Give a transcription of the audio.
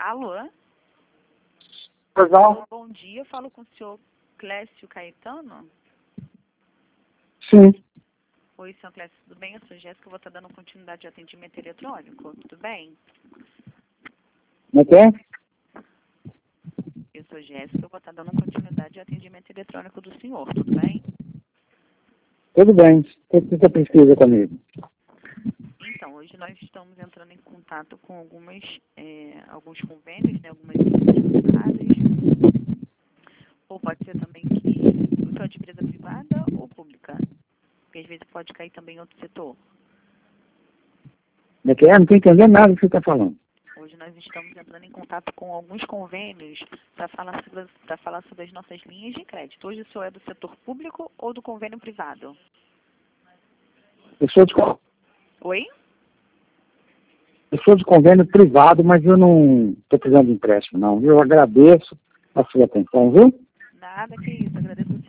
Alô? Pois não? Bom dia, falo com o senhor Clécio Caetano. Sim. Oi, senhor Clécio, tudo bem? Eu sou Jéssica, eu vou estar dando continuidade de atendimento eletrônico, tudo bem? Como é que é? Eu sou Jéssica, eu vou estar dando continuidade de atendimento eletrônico do senhor, tudo bem? Tudo bem. O que você precisa comigo? Então, hoje nós estamos entrando em contato com alguns convênios, né, algumas empresas, ou pode ser também que o senhor é de empresa privada ou pública, porque às vezes pode cair também em outro setor. Como é que é? Não estou entendendo nada do que você está falando. Hoje nós estamos entrando em contato com alguns convênios para falar sobre as nossas linhas de crédito. Hoje o senhor é do setor público ou do convênio privado? Eu sou de, con- Oi? eu sou de convênio privado, mas eu não estou precisando de empréstimo, não. Eu agradeço a sua atenção, viu? Nada, que isso. Agradeço